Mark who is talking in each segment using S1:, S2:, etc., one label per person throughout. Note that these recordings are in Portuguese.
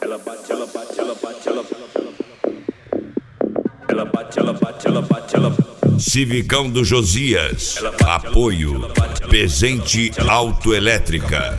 S1: Ela bate, ela bate, ela bate, ela bate, ela bate, ela bate, ela bate.
S2: Civicão do Josias. Apoio. Presente Autoelétrica.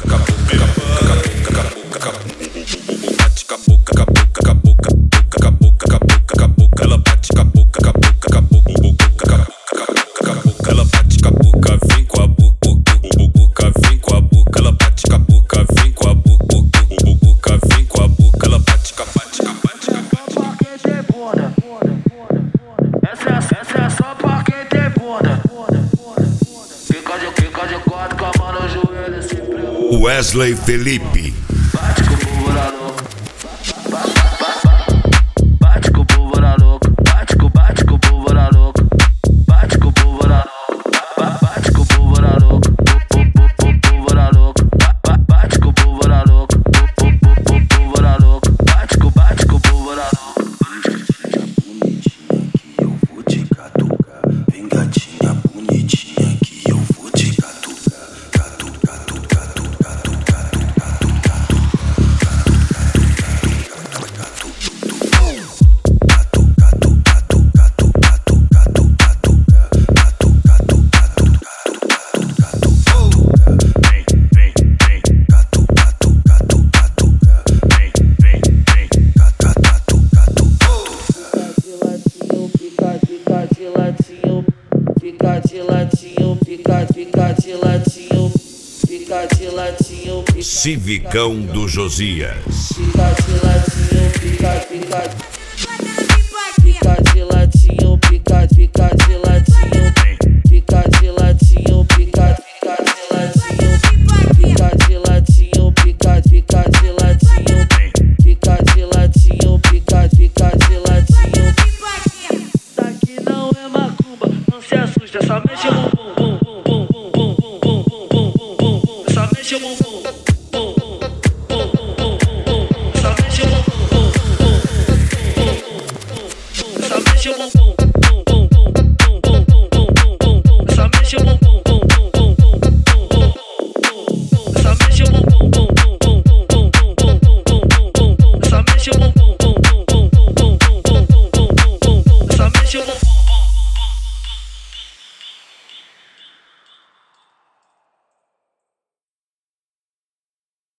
S2: Wesley Felipe.
S3: Bate com o povo na louca. Bate com o povo na louca. Bate com o povo na louca. Bate com o povo na louca. Bate com o povo na louca. Povo na louca. Bate com o povo na louca. Povo na louca. Bate com o povo na louca.
S4: Vem gatinha bonitinha que eu vou te catucar.
S2: Civicão do Josias.
S3: Fica de latinho, fica de latinho, fica de latinho, fica de latinho, fica de latinho, fica de latinho, fica de latinho, fica de latinho, fica de latinho. Isso aqui não é macumba, não se assusta, só mexe o bumbum, só mexe o bumbum.